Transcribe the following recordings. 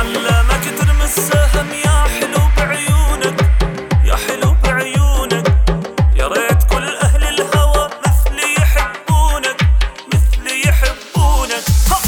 علمك ترمي السهم يا حلو بعيونك، يا حلو بعيونك. يا ريت كل أهل الهوى مثلي يحبونك، مثلي يحبونك.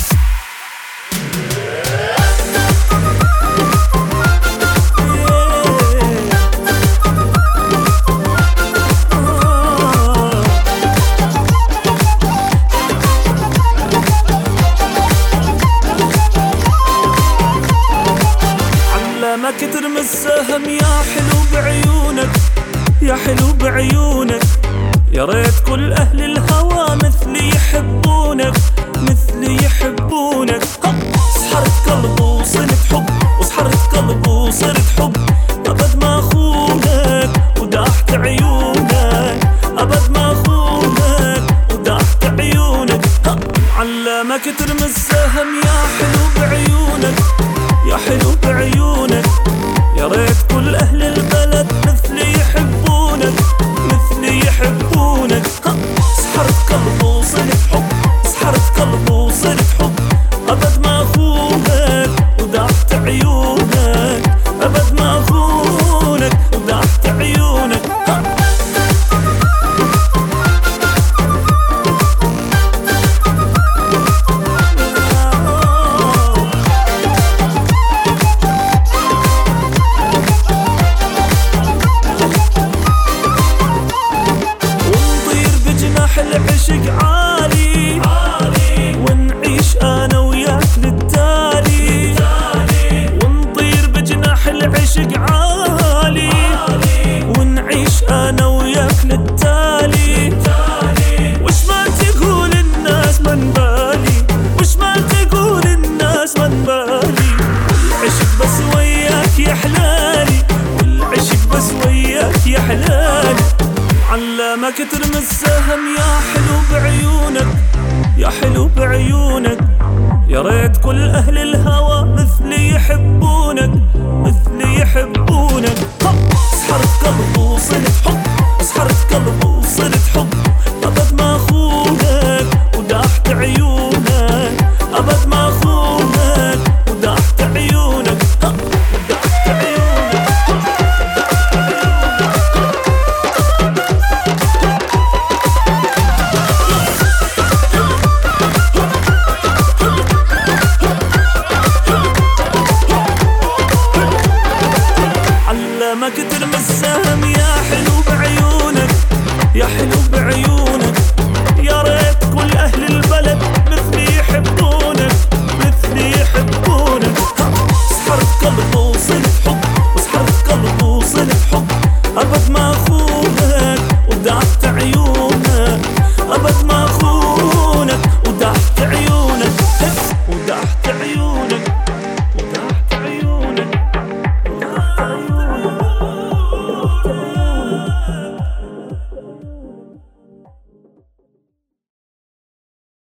علمك ترمي السهم يا حلو بعيونك، يا حلو بعيونك. يا ريت كل أهل الهوى مثلي يحبونك، مثلي يحبونك. سحرت قلبي وصرت حب، وسحرت قلبي وصرت حب. أبد ما أخونك وداحت عيونك، أبد ما أخونك وداحت عيونك. علمك ترمي السهم يا حلو بعيونك، يا حلو بعيونك. يا ريت كل أهل البلد مثلي يحبونك، مثلي يحبونك. سحرت قلبي وصرت حب، سحرت قلبي وصرت حب. أبد ما أخونك وداحت عيونك، أبد ما أخونك وداحت عيونك. العشق عالي ونعيش انا وياك للتالي، ونطير بجناح العشق عالي ونعيش انا وياك للتالي. وش ما تقول الناس من بالي، وش ما تقول الناس من بالي. والعشق بس وياك يا حلالي، والعشق بس وياك يا حلالي. علمك ترمي السهم يا حلو بعيونك، يا حلو بعيونك. يا ريت كل أهل الهوى مثلي يحبونك، مثلي يحبونك. سحرت قلبي وصرت حب، سحرت قلبي وصرت حب. أبد ما أخونك وداحت عيونك، أبد ما أخونك وداحت عيونك، وداحت عيونك. علمك ترمي السهم يا حلو بعيونك، يا حلو بعيونك. يا ريت كل أهل البلد مثلي يحبونك، مثلي يحبونك. سحرت قلبي وصرت حب، وسحرت قلبي وصرت حب. أبد ما أخونك